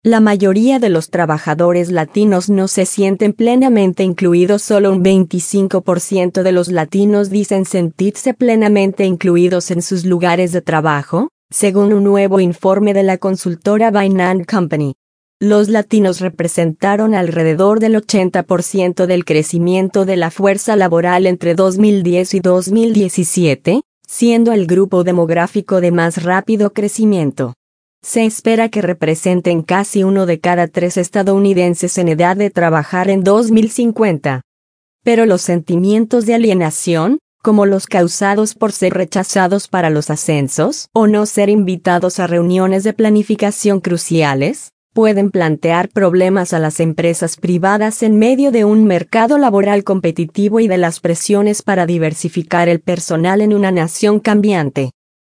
La mayoría de los trabajadores latinos no se sienten plenamente incluidos. Solo un 25% de los latinos dicen sentirse plenamente incluidos en sus lugares de trabajo, según un nuevo informe de la consultora Bain & Company. Los latinos representaron alrededor del 80% del crecimiento de la fuerza laboral entre 2010 y 2017, siendo el grupo demográfico de más rápido crecimiento. Se espera que representen casi 1 de cada 3 estadounidenses en edad de trabajar en 2050. Pero los sentimientos de alienación, como los causados por ser rechazados para los ascensos o no ser invitados a reuniones de planificación cruciales, pueden plantear problemas a las empresas privadas en medio de un mercado laboral competitivo y de las presiones para diversificar el personal en una nación cambiante.